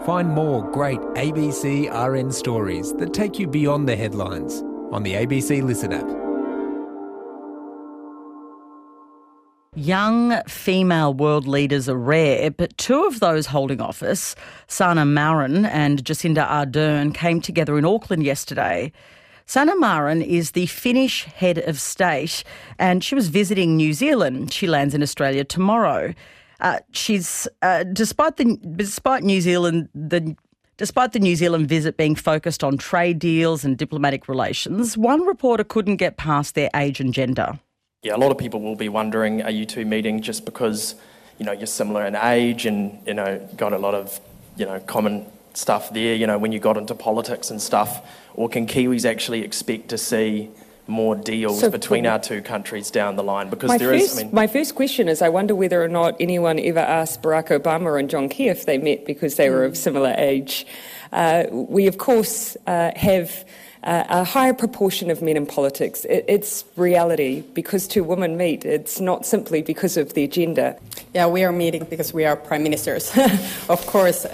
Find more great ABC RN stories that take you beyond the headlines on the ABC Listen app. Young female world leaders are rare, but two of those holding office, Sanna Marin and Jacinda Ardern, came together in Auckland yesterday. Sanna Marin is the Finnish head of state and she was visiting New Zealand. She lands in Australia tomorrow. Despite the New Zealand visit being focused on trade deals and diplomatic relations, one reporter couldn't get past their age and gender. Yeah, a lot of people will be wondering, are you two meeting just because, you're similar in age and, got a lot of, common stuff there, when you got into politics and stuff? Or can Kiwis actually expect to see more deals between our two countries down the line? Because my first question is, I wonder whether or not anyone ever asked Barack Obama and John Key if they met because they were of similar age. We, of course, have a higher proportion of men in politics. It's reality. Because two women meet, it's not simply because of their gender. Yeah, we are meeting because we are prime ministers, of course.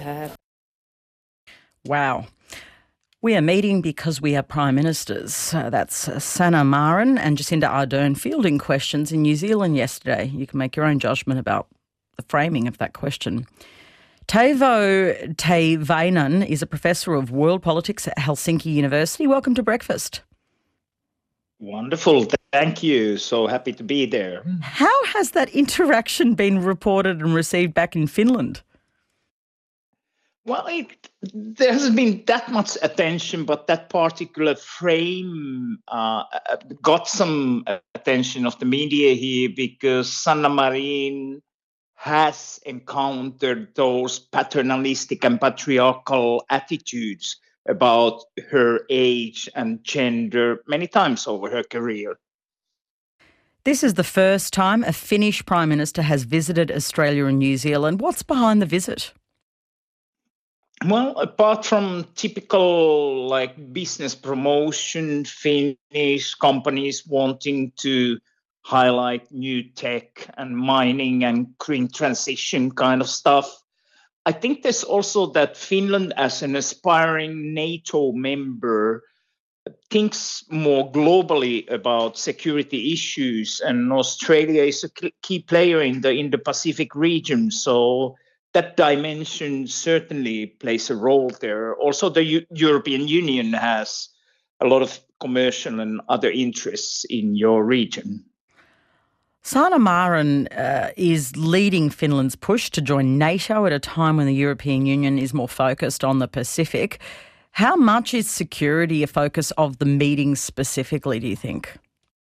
Wow. We are meeting because we are prime ministers. That's Sanna Marin and Jacinda Ardern fielding questions in New Zealand yesterday. You can make your own judgment about the framing of that question. Teivo Teivainen is a professor of world politics at Helsinki University. Welcome to Breakfast. Wonderful. Thank you. So happy to be there. How has that interaction been reported and received back in Finland? Well, there hasn't been that much attention, but that particular frame got some attention of the media here because Sanna Marin has encountered those paternalistic and patriarchal attitudes about her age and gender many times over her career. This is the first time a Finnish Prime Minister has visited Australia and New Zealand. What's behind the visit? Well, apart from typical business promotion, Finnish companies wanting to highlight new tech and mining and green transition kind of stuff, I think there's also that Finland, as an aspiring NATO member, thinks more globally about security issues, and Australia is a key player in the Indo-Pacific region. So that dimension certainly plays a role there. Also, the European Union has a lot of commercial and other interests in your region. Sanna Marin is leading Finland's push to join NATO at a time when the European Union is more focused on the Pacific. How much is security a focus of the meeting specifically, do you think?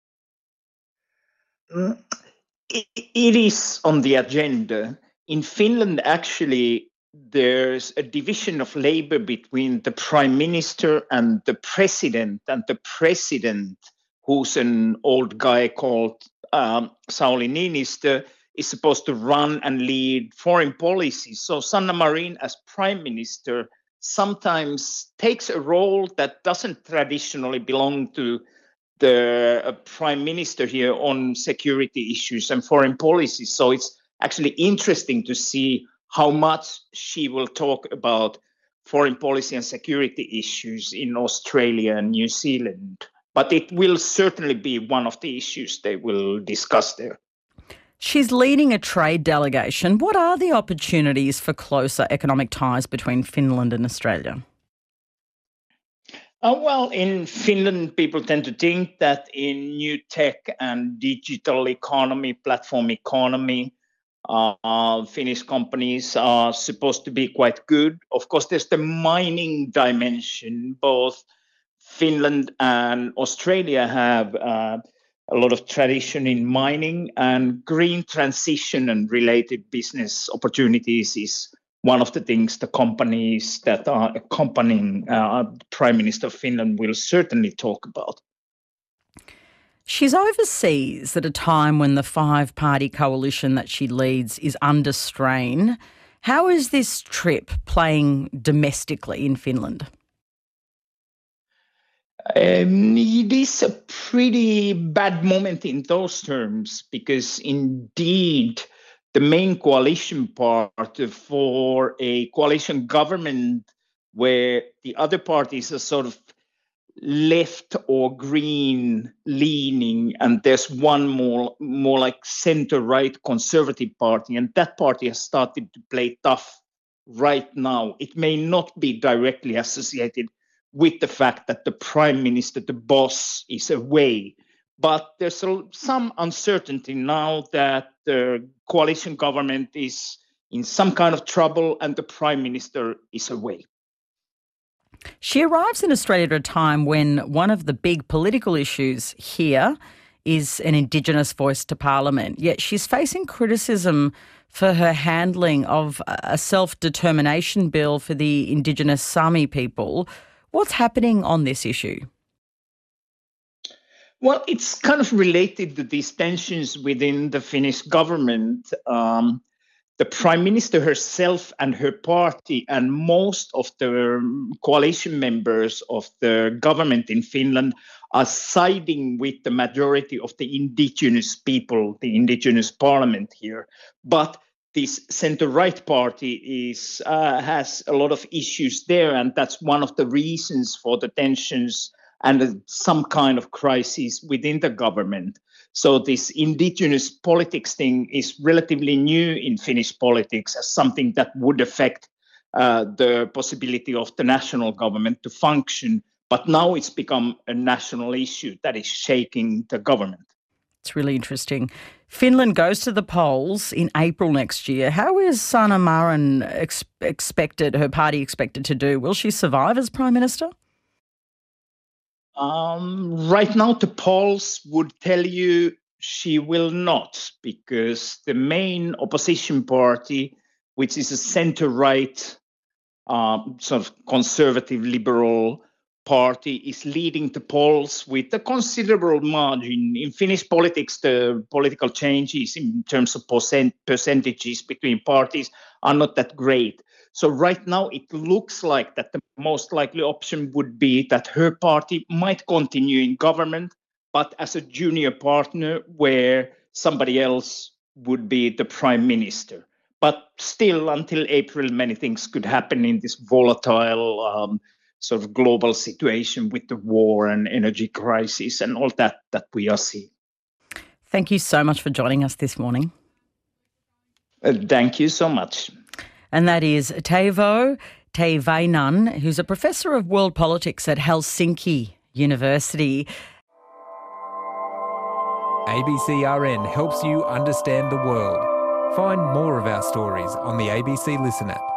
It is on the agenda. In Finland, actually, there's a division of labor between the prime minister and the president. And the president, who's an old guy called Sauli Niinistö, is supposed to run and lead foreign policy. So Sanna Marin, as prime minister, sometimes takes a role that doesn't traditionally belong to the prime minister here on security issues and foreign policy. So it's actually interesting to see how much she will talk about foreign policy and security issues in Australia and New Zealand. But it will certainly be one of the issues they will discuss there. She's leading a trade delegation. What are the opportunities for closer economic ties between Finland and Australia? Well, in Finland, people tend to think that in new tech and digital economy, platform economy, Finnish companies are supposed to be quite good. Of course, there's the mining dimension. Both Finland and Australia have a lot of tradition in mining, and green transition and related business opportunities is one of the things the companies that are accompanying Prime Minister of Finland will certainly talk about. She's overseas at a time when the five-party coalition that she leads is under strain. How is this trip playing domestically in Finland? It is a pretty bad moment in those terms because indeed the main coalition part for a coalition government where the other parties are sort of left or green leaning, and there's one more like center-right conservative party, and that party has started to play tough right now. It may not be directly associated with the fact that the prime minister, the boss, is away, but there's some uncertainty now that the coalition government is in some kind of trouble and the prime minister is away. She arrives in Australia at a time when one of the big political issues here is an Indigenous voice to Parliament, yet she's facing criticism for her handling of a self-determination bill for the Indigenous Sami people. What's happening on this issue? Well, it's kind of related to these tensions within the Finnish government. The Prime Minister herself and her party and most of the coalition members of the government in Finland are siding with the majority of the indigenous people, the indigenous parliament here. But this center-right party has a lot of issues there, and that's one of the reasons for the tensions and some kind of crisis within the government. So this indigenous politics thing is relatively new in Finnish politics as something that would affect the possibility of the national government to function. But now it's become a national issue that is shaking the government. It's really interesting. Finland goes to the polls in April next year. How is Sanna Marin her party expected to do? Will she survive as Prime Minister? Right now, the polls would tell you she will not, because the main opposition party, which is a center-right, sort of conservative liberal party, is leading the polls with a considerable margin. In Finnish politics, the political changes in terms of percentages between parties are not that great. So right now, it looks like that the most likely option would be that her party might continue in government, but as a junior partner where somebody else would be the prime minister. But still, until April, many things could happen in this volatile sort of global situation with the war and energy crisis and all that we are seeing. Thank you so much for joining us this morning. Thank you so much. And that is Teivo Teivainen, who's a professor of world politics at Helsinki University. ABCRN helps you understand the world. Find more of our stories on the ABC Listen app.